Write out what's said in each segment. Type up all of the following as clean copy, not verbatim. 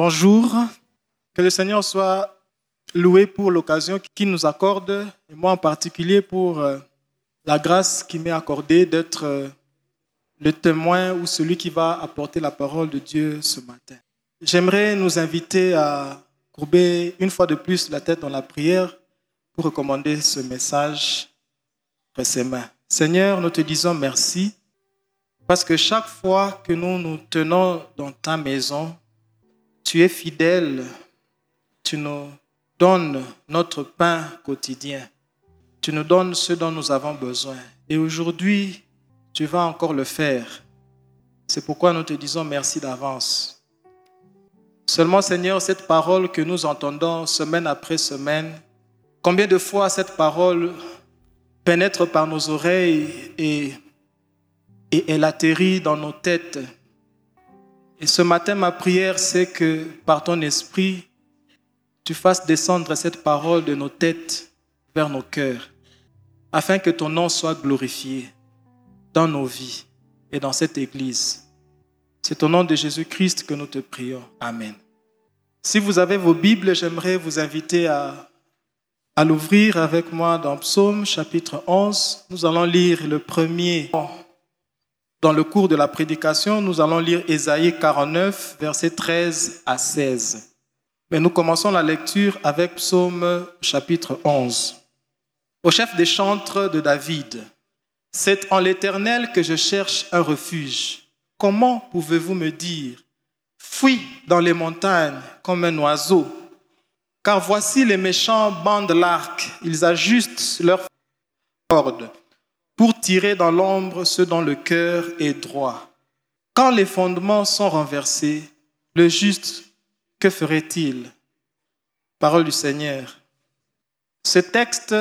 Bonjour, que le Seigneur soit loué pour l'occasion qu'il nous accorde, et moi en particulier pour la grâce qu'il m'est accordée d'être le témoin ou celui qui va apporter la parole de Dieu ce matin. J'aimerais nous inviter à courber une fois de plus la tête dans la prière pour recommander ce message entre ses mains. Seigneur, nous te disons merci parce que chaque fois que nous nous tenons dans ta maison, tu es fidèle, tu nous donnes notre pain quotidien, tu nous donnes ce dont nous avons besoin. Et aujourd'hui, tu vas encore le faire. C'est pourquoi nous te disons merci d'avance. Seulement, Seigneur, cette parole que nous entendons semaine après semaine, combien de fois cette parole pénètre par nos oreilles et elle atterrit dans nos têtes. Et ce matin, ma prière, c'est que par ton esprit, tu fasses descendre cette parole de nos têtes vers nos cœurs, afin que ton nom soit glorifié dans nos vies et dans cette église. C'est au nom de Jésus-Christ que nous te prions. Amen. Si vous avez vos Bibles, j'aimerais vous inviter à l'ouvrir avec moi dans Psaume chapitre 11. Nous allons lire le premier. Dans le cours de la prédication, nous allons lire Ésaïe 49, versets 13 à 16. Mais nous commençons la lecture avec Psaume chapitre 11. Au chef des chantres de David, « C'est en l'Éternel que je cherche un refuge. Comment pouvez-vous me dire, fuis dans les montagnes comme un oiseau? Car voici les méchants bandent l'arc, ils ajustent leurs cordes pour tirer dans l'ombre ceux dont le cœur est droit. Quand les fondements sont renversés, le juste, que ferait-il? » Parole du Seigneur. Ce texte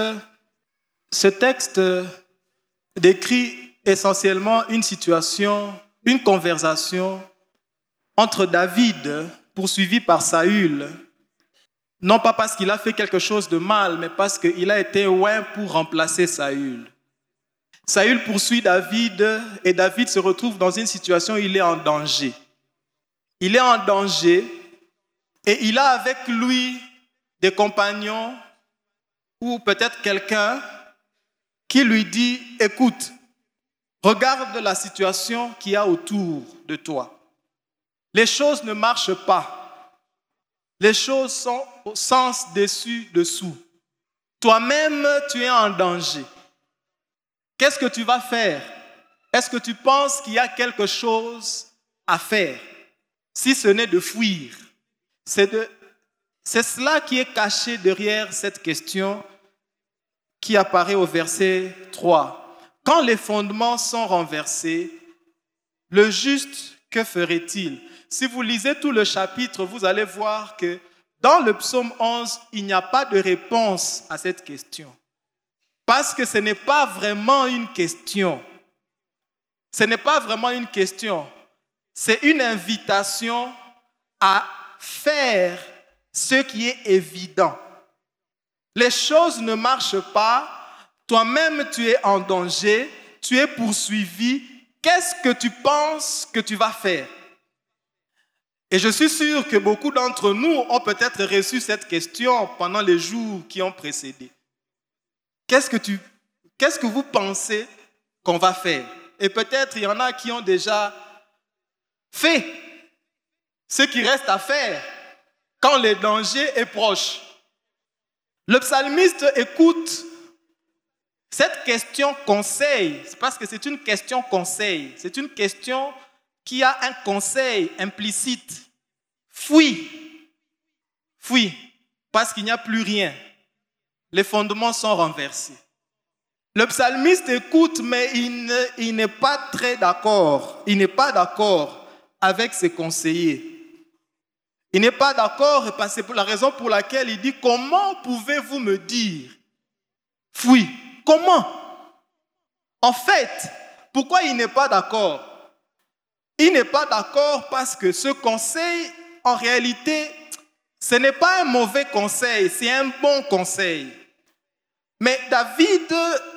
décrit essentiellement une situation, une conversation entre David, poursuivi par Saül, non pas parce qu'il a fait quelque chose de mal, mais parce qu'il a été oint pour remplacer Saül. Saül poursuit David et David se retrouve dans une situation où il est en danger. Il est en danger et il a avec lui des compagnons ou peut-être quelqu'un qui lui dit « Écoute, regarde la situation qu'il y a autour de toi. Les choses ne marchent pas. Les choses sont au sens dessus-dessous. Toi-même, tu es en danger. Qu'est-ce que tu vas faire? Est-ce que tu penses qu'il y a quelque chose à faire, si ce n'est de fuir? C'est cela qui est caché derrière cette question qui apparaît au verset 3. Quand les fondements sont renversés, le juste, que ferait-il? Si vous lisez tout le chapitre, vous allez voir que dans le psaume 11, il n'y a pas de réponse à cette question. Parce que ce n'est pas vraiment une question. Ce n'est pas vraiment une question. C'est une invitation à faire ce qui est évident. Les choses ne marchent pas. Toi-même, tu es en danger. Tu es poursuivi. Qu'est-ce que tu penses que tu vas faire? Et je suis sûr que beaucoup d'entre nous ont peut-être reçu cette question pendant les jours qui ont précédé. Qu'est-ce que vous pensez qu'on va faire? Et peut-être il y en a qui ont déjà fait ce qui reste à faire quand le danger est proche. Le psalmiste écoute cette question conseil, parce que c'est une question conseil, c'est une question qui a un conseil implicite. Fuis, parce qu'il n'y a plus rien. Les fondements sont renversés. Le psalmiste écoute, mais il n'est pas très d'accord. Il n'est pas d'accord avec ses conseillers. Il n'est pas d'accord, parce que c'est la raison pour laquelle il dit « Comment pouvez-vous me dire, fuis ?» Comment? En fait, pourquoi il n'est pas d'accord? Il n'est pas d'accord parce que ce conseil, en réalité, ce n'est pas un mauvais conseil, c'est un bon conseil. Mais David,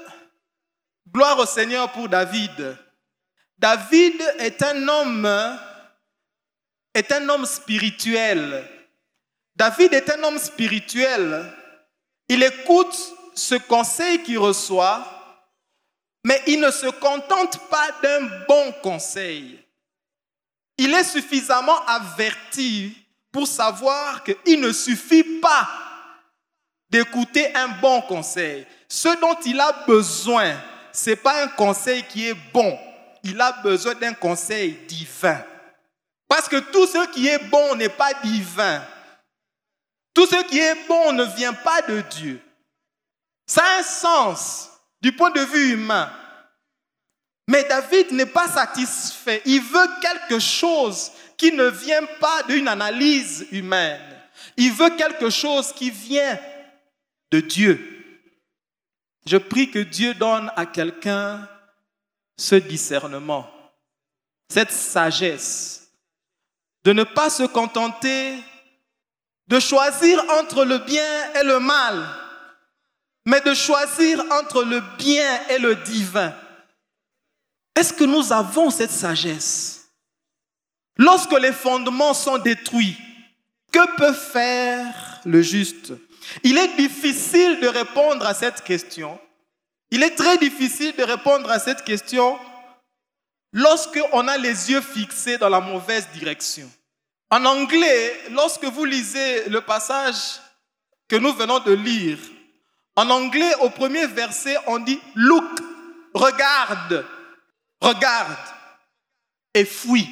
gloire au Seigneur pour David. David est un homme est un homme spirituel. David est un homme spirituel. Il écoute ce conseil qu'il reçoit, mais il ne se contente pas d'un bon conseil. Il est suffisamment averti pour savoir qu'il ne suffit pas d'écouter un bon conseil. Ce dont il a besoin, ce n'est pas un conseil qui est bon. Il a besoin d'un conseil divin. Parce que tout ce qui est bon n'est pas divin. Tout ce qui est bon ne vient pas de Dieu. Ça a un sens du point de vue humain. Mais David n'est pas satisfait. Il veut quelque chose qui ne vient pas d'une analyse humaine. Il veut quelque chose qui vient de Dieu. Je prie que Dieu donne à quelqu'un ce discernement, cette sagesse, de ne pas se contenter de choisir entre le bien et le mal, mais de choisir entre le bien et le divin. Est-ce que nous avons cette sagesse? Lorsque les fondements sont détruits, que peut faire le juste? Il est difficile de répondre à cette question. Il est très difficile de répondre à cette question lorsqu'on a les yeux fixés dans la mauvaise direction. En anglais, lorsque vous lisez le passage que nous venons de lire, en anglais, au premier verset, on dit « look », regarde, regarde et fuis.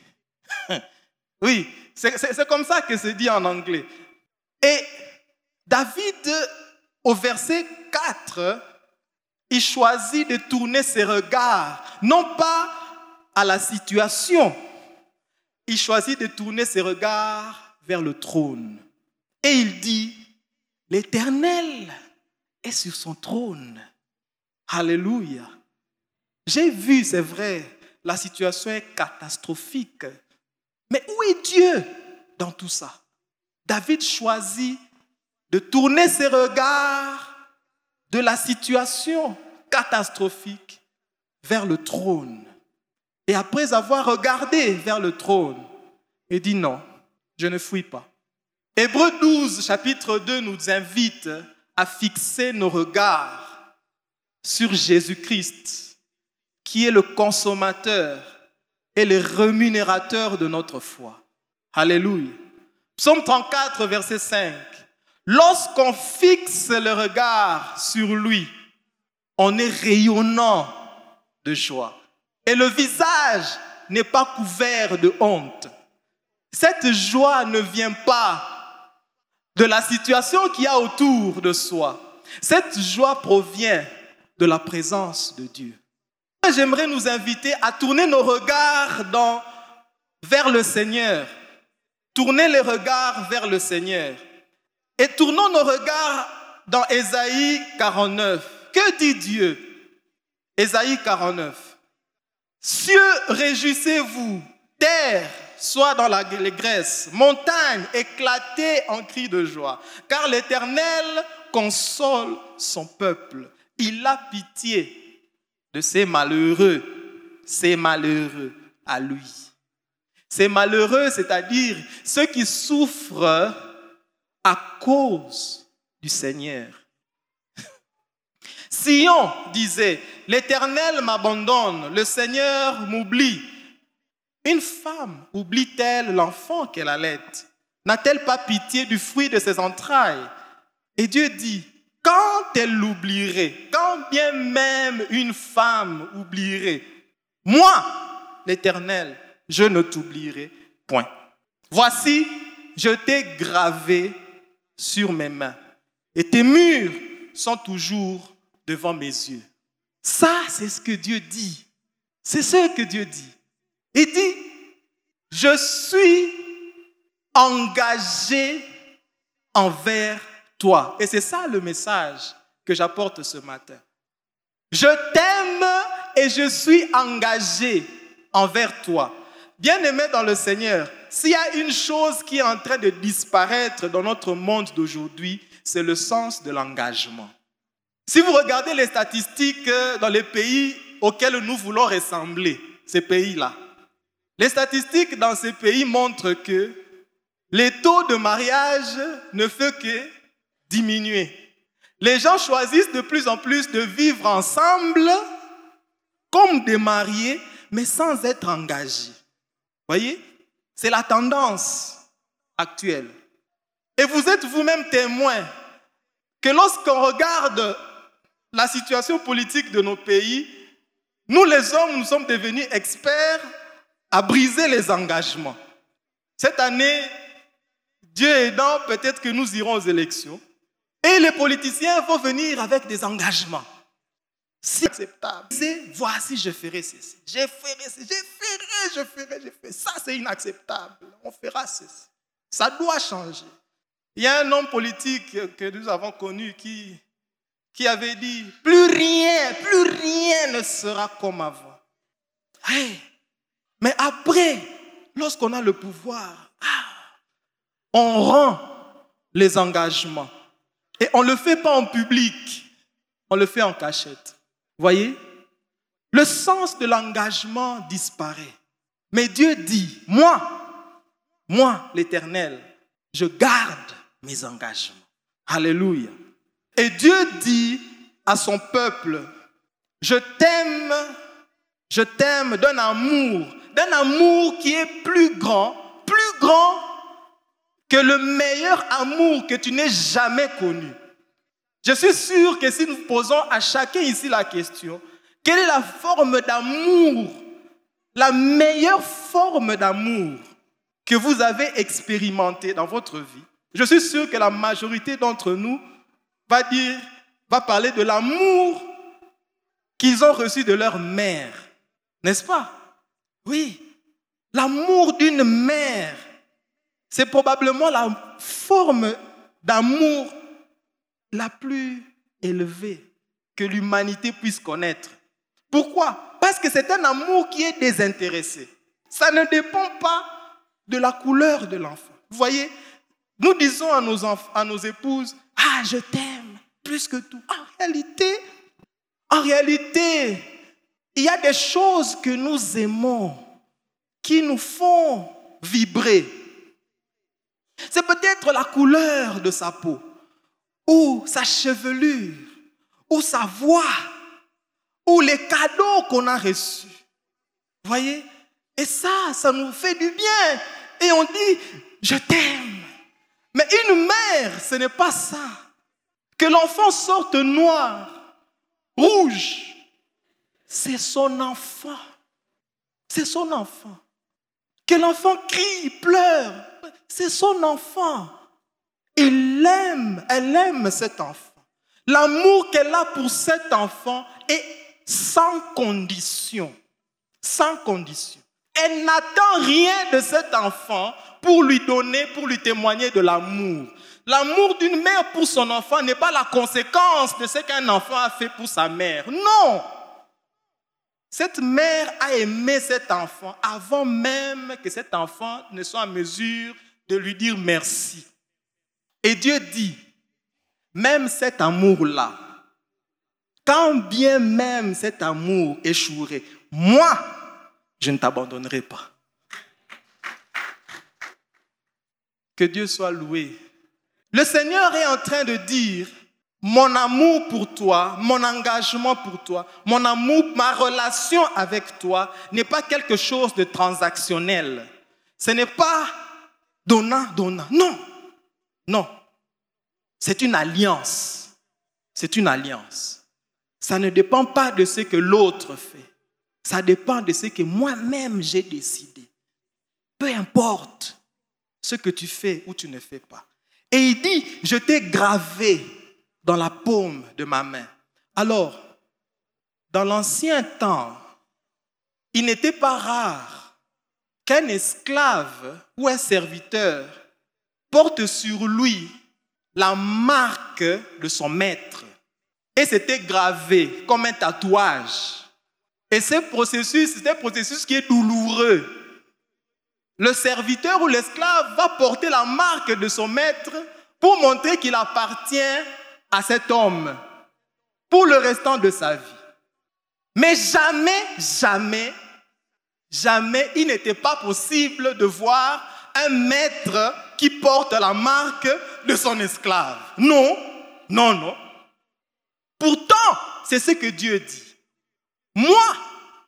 Oui, c'est comme ça que c'est dit en anglais. Et David, au verset 4, il choisit de tourner ses regards, non pas à la situation, il choisit de tourner ses regards vers le trône. Et il dit, l'Éternel est sur son trône. Alléluia. J'ai vu, c'est vrai, la situation est catastrophique. Mais où est Dieu dans tout ça? David choisit de tourner ses regards de la situation catastrophique vers le trône. Et après avoir regardé vers le trône, il dit non, je ne fuis pas. Hébreux 12, chapitre 2, nous invite à fixer nos regards sur Jésus-Christ, qui est le consommateur et le rémunérateur de notre foi. Alléluia. Psaume 34, verset 5. Lorsqu'on fixe le regard sur lui, on est rayonnant de joie. Et le visage n'est pas couvert de honte. Cette joie ne vient pas de la situation qu'il y a autour de soi. Cette joie provient de la présence de Dieu. J'aimerais nous inviter à tourner nos regards vers le Seigneur. Tourner les regards vers le Seigneur. Et tournons nos regards dans Ésaïe 49. Que dit Dieu? Ésaïe 49. Cieux, réjouissez-vous, terre, soit dans l'allégresse, montagne, éclatez en cris de joie. Car l'Éternel console son peuple. Il a pitié de ces malheureux à lui. Ces malheureux, c'est-à-dire ceux qui souffrent à cause du Seigneur. Sion disait, l'Éternel m'abandonne, le Seigneur m'oublie. Une femme oublie-t-elle l'enfant qu'elle allait? N'a-t-elle pas pitié du fruit de ses entrailles? Et Dieu dit, quand elle l'oublierait, quand bien même une femme oublierait, moi, l'Éternel, je ne t'oublierai point. Voici, je t'ai gravé sur mes mains et tes murs sont toujours devant mes yeux. Ça, c'est ce que Dieu dit. C'est ce que Dieu dit. Il dit, je suis engagé envers toi. Et c'est ça le message que j'apporte ce matin. Je t'aime et je suis engagé envers toi. Bien-aimé dans le Seigneur, s'il y a une chose qui est en train de disparaître dans notre monde d'aujourd'hui, c'est le sens de l'engagement. Si vous regardez les statistiques dans les pays auxquels nous voulons ressembler, ces pays-là, Les statistiques dans ces pays montrent que les taux de mariage ne font que diminuer. Les gens choisissent de plus en plus de vivre ensemble comme des mariés, mais sans être engagés. Voyez? C'est la tendance actuelle. Et vous êtes vous-même témoin que lorsqu'on regarde la situation politique de nos pays, nous les hommes, nous sommes devenus experts à briser les engagements. Cette année, Dieu aidant, peut-être que nous irons aux élections. Et les politiciens vont venir avec des engagements. C'est acceptable. Voici, je ferai ceci. Je ferai. Ça, c'est inacceptable. On fera ceci. Ça doit changer. Il y a un homme politique que nous avons connu qui avait dit « Plus rien ne sera comme avant. » Hey, mais après, lorsqu'on a le pouvoir, on rend les engagements. Et on ne le fait pas en public, on le fait en cachette. Voyez? Le sens de l'engagement disparaît. Mais Dieu dit, moi, l'Éternel, je garde mes engagements. Alléluia. Et Dieu dit à son peuple, je t'aime d'un amour qui est plus grand que le meilleur amour que tu n'aies jamais connu. Je suis sûr que si nous posons à chacun ici la question, quelle est la forme d'amour, la meilleure forme d'amour que vous avez expérimentée dans votre vie, je suis sûr que la majorité d'entre nous va parler de l'amour qu'ils ont reçu de leur mère. N'est-ce pas? Oui, l'amour d'une mère. C'est probablement la forme d'amour la plus élevée que l'humanité puisse connaître. Pourquoi? Parce que c'est un amour qui est désintéressé. Ça ne dépend pas de la couleur de l'enfant. Vous voyez, nous disons à nos épouses, « Ah, je t'aime plus que tout. » En réalité, il y a des choses que nous aimons qui nous font vibrer. C'est peut-être la couleur de sa peau, ou sa chevelure, ou sa voix, ou les cadeaux qu'on a reçus. Vous voyez? Et ça nous fait du bien. Et on dit, je t'aime. Mais une mère, ce n'est pas ça. Que l'enfant sorte noir, rouge, c'est son enfant. C'est son enfant. Que l'enfant crie, pleure, c'est son enfant. Elle aime cet enfant. L'amour qu'elle a pour cet enfant est sans condition. Sans condition. Elle n'attend rien de cet enfant pour lui donner, pour lui témoigner de l'amour. L'amour d'une mère pour son enfant n'est pas la conséquence de ce qu'un enfant a fait pour sa mère. Non! Cette mère a aimé cet enfant avant même que cet enfant ne soit en mesure de lui dire merci. Et Dieu dit, même cet amour-là, quand bien même cet amour échouerait, moi, je ne t'abandonnerai pas. Que Dieu soit loué. Le Seigneur est en train de dire, mon amour pour toi, mon engagement pour toi, mon amour, ma relation avec toi n'est pas quelque chose de transactionnel. Ce n'est pas donnant. Non. C'est une alliance. C'est une alliance. Ça ne dépend pas de ce que l'autre fait. Ça dépend de ce que moi-même j'ai décidé. Peu importe ce que tu fais ou tu ne fais pas. Et il dit, je t'ai gravé dans la paume de ma main. Alors, dans l'ancien temps, il n'était pas rare qu'un esclave ou un serviteur porte sur lui la marque de son maître. Et c'était gravé comme un tatouage. Et c'est un processus qui est douloureux. Le serviteur ou l'esclave va porter la marque de son maître pour montrer qu'il appartient à cet homme pour le restant de sa vie. Mais jamais jamais il n'était pas possible de voir un maître qui porte la marque de son esclave. Non, non, non. Pourtant, c'est ce que Dieu dit. Moi,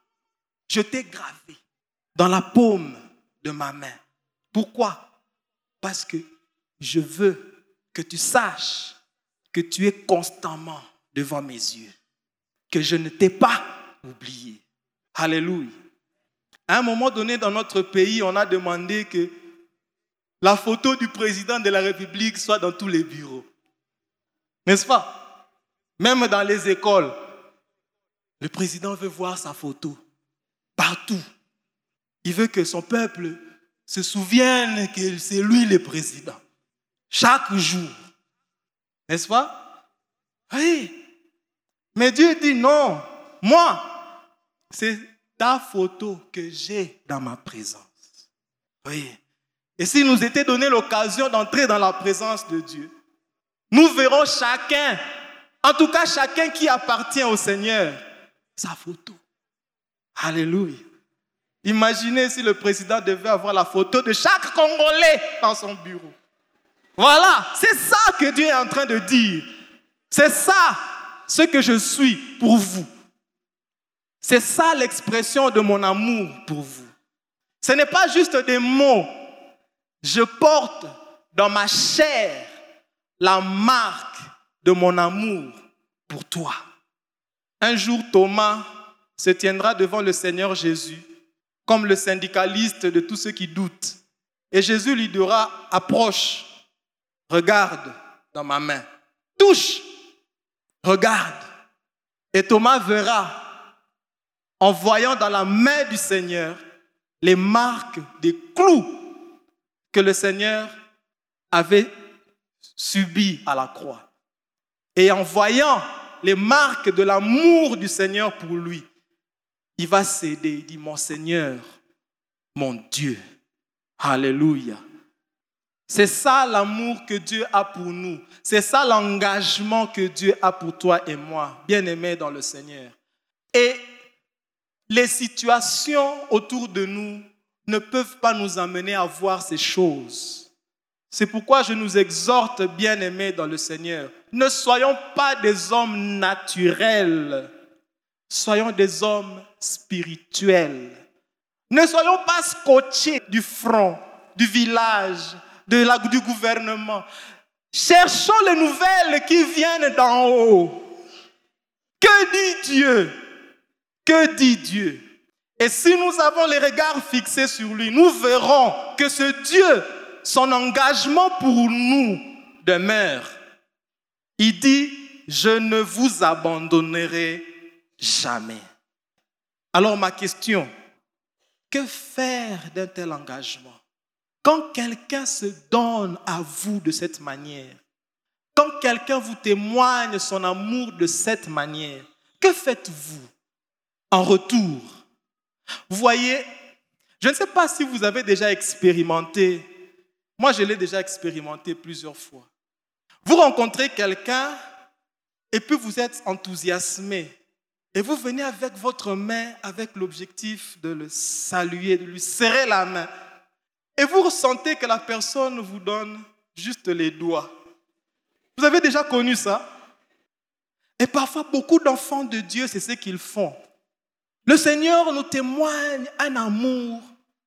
je t'ai gravé dans la paume de ma main. Pourquoi? Parce que je veux que tu saches que tu es constamment devant mes yeux, que je ne t'ai pas oublié. Alléluia. À un moment donné dans notre pays, on a demandé que la photo du président de la République soit dans tous les bureaux. N'est-ce pas? Même dans les écoles, le président veut voir sa photo partout. Il veut que son peuple se souvienne que c'est lui le président. Chaque jour. N'est-ce pas? Oui. Mais Dieu dit non. Moi, c'est ta photo que j'ai dans ma présence. Oui. Et si nous était donné l'occasion d'entrer dans la présence de Dieu, nous verrons chacun, en tout cas chacun qui appartient au Seigneur, sa photo. Alléluia. Imaginez si le président devait avoir la photo de chaque Congolais dans son bureau. Voilà, c'est ça que Dieu est en train de dire. C'est ça ce que je suis pour vous. C'est ça l'expression de mon amour pour vous. Ce n'est pas juste des mots. Je porte dans ma chair la marque de mon amour pour toi. Un jour, Thomas se tiendra devant le Seigneur Jésus comme le syndicaliste de tous ceux qui doutent. Et Jésus lui dira, approche, regarde dans ma main, touche, regarde. Et Thomas verra, en voyant dans la main du Seigneur, les marques des clous que le Seigneur avait subis à la croix. Et en voyant les marques de l'amour du Seigneur pour lui, il va céder, il dit, mon Seigneur, mon Dieu. Alléluia. C'est ça l'amour que Dieu a pour nous. C'est ça l'engagement que Dieu a pour toi et moi, bien-aimés dans le Seigneur. Et les situations autour de nous ne peuvent pas nous amener à voir ces choses. C'est pourquoi je nous exhorte, bien-aimés dans le Seigneur, ne soyons pas des hommes naturels, soyons des hommes spirituels. Ne soyons pas scotchés du front, du village, du gouvernement. Cherchons les nouvelles qui viennent d'en haut. Que dit Dieu? Que dit Dieu? Et si nous avons les regards fixés sur lui, nous verrons que ce Dieu, son engagement pour nous demeure. Il dit, je ne vous abandonnerai jamais. Alors ma question, que faire d'un tel engagement? Quand quelqu'un se donne à vous de cette manière, quand quelqu'un vous témoigne son amour de cette manière, que faites-vous en retour? Vous voyez, je ne sais pas si vous avez déjà expérimenté, moi je l'ai déjà expérimenté plusieurs fois. Vous rencontrez quelqu'un et puis vous êtes enthousiasmé et vous venez avec votre main avec l'objectif de le saluer, de lui serrer la main. Et vous ressentez que la personne vous donne juste les doigts. Vous avez déjà connu ça? Et parfois, beaucoup d'enfants de Dieu, c'est ce qu'ils font. Le Seigneur nous témoigne un amour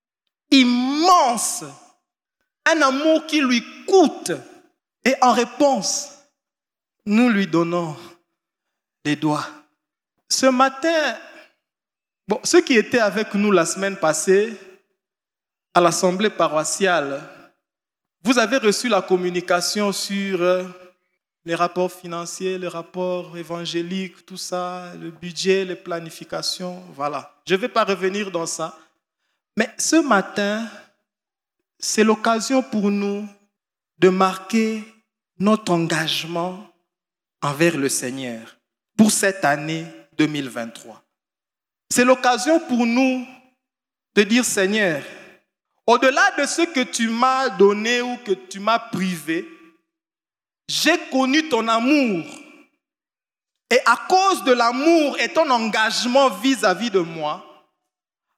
immense, un amour qui lui coûte. Et en réponse, nous lui donnons les doigts. Ce matin, ceux qui étaient avec nous la semaine passée, à l'assemblée paroissiale, vous avez reçu la communication sur les rapports financiers, les rapports évangéliques, tout ça, le budget, les planifications, voilà. Je ne vais pas revenir dans ça. Mais ce matin, c'est l'occasion pour nous de marquer notre engagement envers le Seigneur pour cette année 2023. C'est l'occasion pour nous de dire, Seigneur, au-delà de ce que tu m'as donné ou que tu m'as privé, j'ai connu ton amour. Et à cause de l'amour et ton engagement vis-à-vis de moi,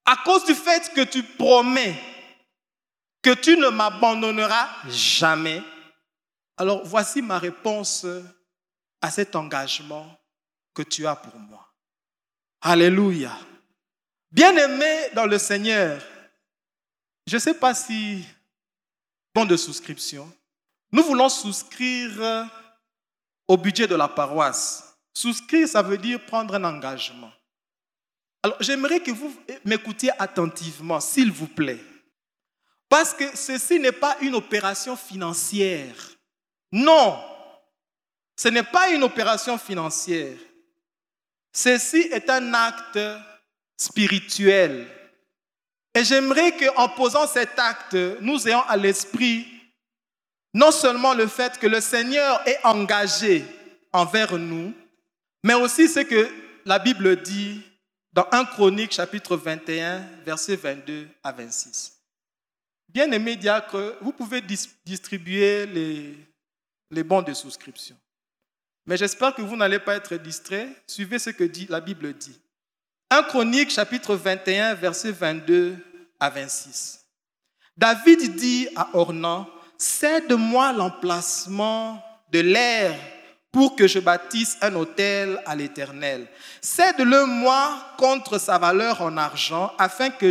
à cause du fait que tu promets que tu ne m'abandonneras jamais, alors voici ma réponse à cet engagement que tu as pour moi. Alléluia. Bien-aimé dans le Seigneur, je ne sais pas si bon de souscription, nous voulons souscrire au budget de la paroisse. Souscrire, ça veut dire prendre un engagement. Alors, j'aimerais que vous m'écoutiez attentivement, s'il vous plaît. Parce que ceci n'est pas une opération financière. Non, ce n'est pas une opération financière. Ceci est un acte spirituel. Et j'aimerais qu'en posant cet acte, nous ayons à l'esprit non seulement le fait que le Seigneur est engagé envers nous, mais aussi ce que la Bible dit dans 1 Chronique, chapitre 21, versets 22 à 26. Bien-aimés diacres, vous pouvez distribuer les bons de souscription. Mais j'espère que vous n'allez pas être distraits. Suivez ce que dit, la Bible dit. 1 Chronique, chapitre 21, versets 22 à 26. David dit à Ornan, « Cède-moi l'emplacement de l'aire pour que je bâtisse un autel à l'Éternel. Cède-le-moi contre sa valeur en argent, afin que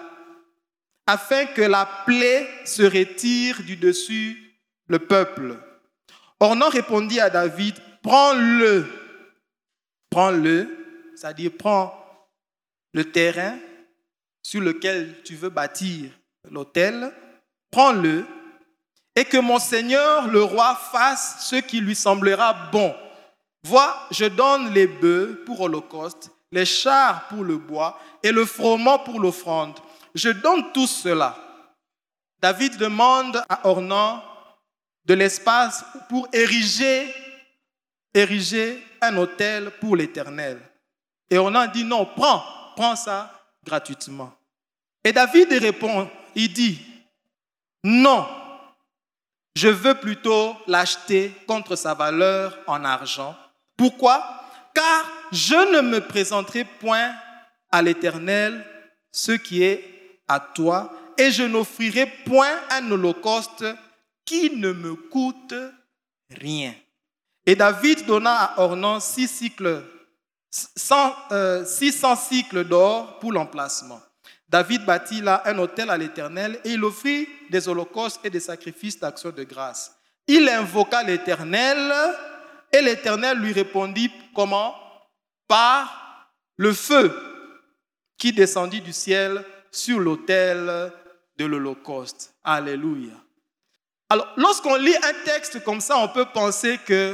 la plaie se retire du dessus le peuple. » Ornan répondit à David, « Prends-le, c'est-à-dire prends le terrain sur lequel tu veux bâtir l'autel, prends-le, et que mon Seigneur le roi fasse ce qui lui semblera bon. Vois, je donne les bœufs pour holocauste, les chars pour le bois et le froment pour l'offrande. Je donne tout cela. » David demande à Ornan de l'espace pour ériger un autel pour l'Éternel. Et Ornan dit, non, prends ça gratuitement. Et David répond, il dit, non, je veux plutôt l'acheter contre sa valeur en argent. Pourquoi? Car je ne me présenterai point à l'Éternel ce qui est à toi, et je n'offrirai point un holocauste qui ne me coûte rien. Et David donna à Ornan 600 cycles d'or pour l'emplacement. David bâtit là un autel à l'Éternel et il offrit des holocaustes et des sacrifices d'action de grâce. Il invoqua l'Éternel et l'Éternel lui répondit comment? Par le feu qui descendit du ciel sur l'autel de l'Holocauste. Alléluia. Alors, lorsqu'on lit un texte comme ça, on peut penser que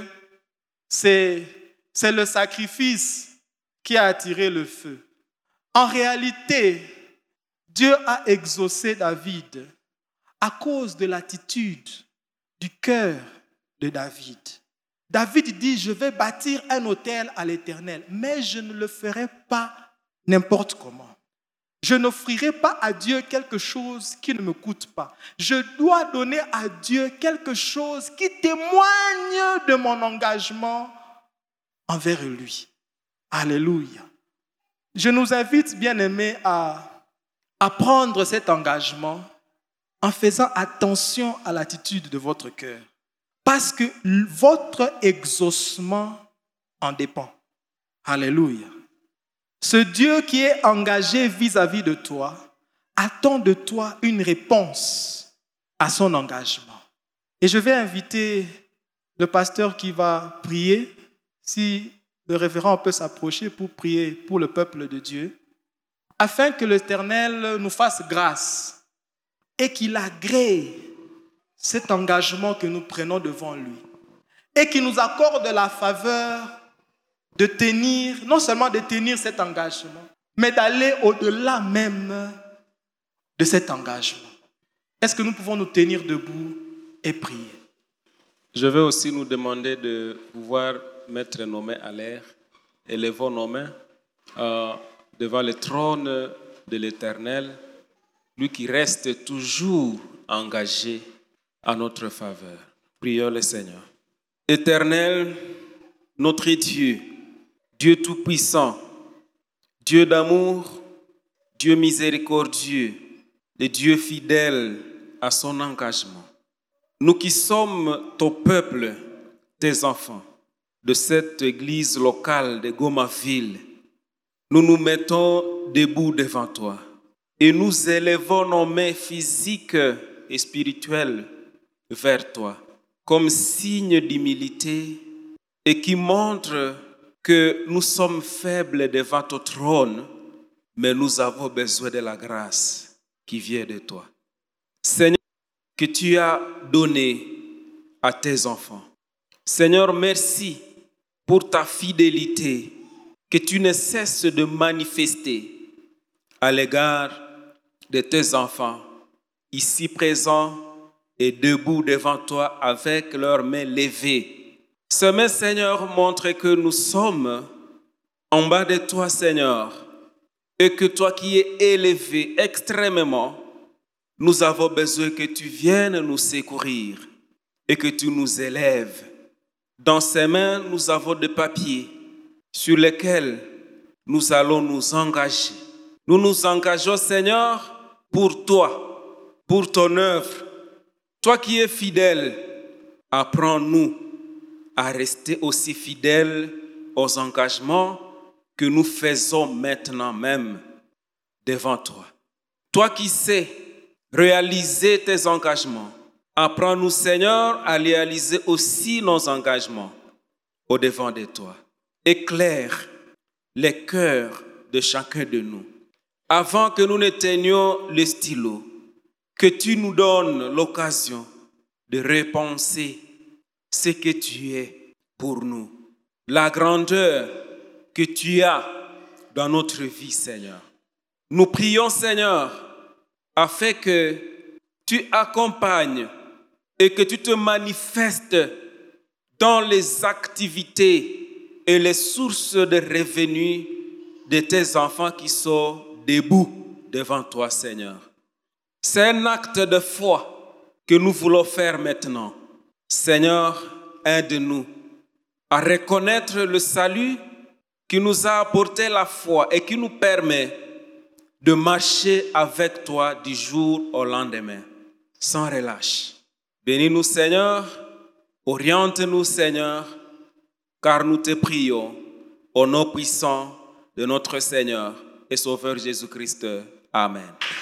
c'est le sacrifice qui a attiré le feu. En réalité, Dieu a exaucé David à cause de l'attitude du cœur de David. David dit, je vais bâtir un autel à l'Éternel, mais je ne le ferai pas n'importe comment. Je n'offrirai pas à Dieu quelque chose qui ne me coûte pas. Je dois donner à Dieu quelque chose qui témoigne de mon engagement envers lui. Alléluia. Je nous invite, bien-aimés, à prendre cet engagement en faisant attention à l'attitude de votre cœur. Parce que votre exaucement en dépend. Alléluia. Ce Dieu qui est engagé vis-à-vis de toi attend de toi une réponse à son engagement. Et je vais inviter le pasteur qui va prier, si le révérend peut s'approcher pour prier pour le peuple de Dieu, afin que l'Éternel nous fasse grâce et qu'il agrée cet engagement que nous prenons devant lui et qu'il nous accorde la faveur de tenir, non seulement de tenir cet engagement, mais d'aller au-delà même de cet engagement. Est-ce que nous pouvons nous tenir debout et prier? Je vais aussi nous demander de pouvoir mettre nos mains à l'air, élevons nos mains devant le trône de l'Éternel, lui qui reste toujours engagé à notre faveur. Prions le Seigneur. Éternel, notre Dieu, Dieu tout-puissant, Dieu d'amour, Dieu miséricordieux, le Dieu fidèle à son engagement. Nous qui sommes ton peuple, tes enfants, de cette église locale de Gomaville, nous nous mettons debout devant toi et nous élevons nos mains physiques et spirituelles vers toi comme signe d'humilité et qui montre que nous sommes faibles devant ton trône, mais nous avons besoin de la grâce qui vient de toi. Seigneur, que tu as donné à tes enfants. Seigneur, merci pour ta fidélité que tu ne cesses de manifester à l'égard de tes enfants, ici présents et debout devant toi avec leurs mains levées. Ce matin, Seigneur, montre que nous sommes en bas de toi, Seigneur, et que toi qui es élevé extrêmement, nous avons besoin que tu viennes nous secourir et que tu nous élèves. Dans ces mains, nous avons des papiers sur lesquels nous allons nous engager. Nous nous engageons, Seigneur, pour toi, pour ton œuvre. Toi qui es fidèle, apprends-nous à rester aussi fidèles aux engagements que nous faisons maintenant même devant toi. Toi qui sais réaliser tes engagements, apprends-nous, Seigneur, à réaliser aussi nos engagements au-devant de toi. Éclaire les cœurs de chacun de nous. Avant que nous n'éteignions le stylo, que tu nous donnes l'occasion de repenser ce que tu es pour nous, la grandeur que tu as dans notre vie, Seigneur. Nous prions, Seigneur, afin que tu accompagnes et que tu te manifestes dans les activités et les sources de revenus de tes enfants qui sont debout devant toi, Seigneur. C'est un acte de foi que nous voulons faire maintenant. Seigneur, aide-nous à reconnaître le salut qui nous a apporté la foi et qui nous permet de marcher avec toi du jour au lendemain, sans relâche. Bénis-nous, Seigneur, oriente-nous, Seigneur, car nous te prions au nom puissant de notre Seigneur et Sauveur Jésus-Christ. Amen.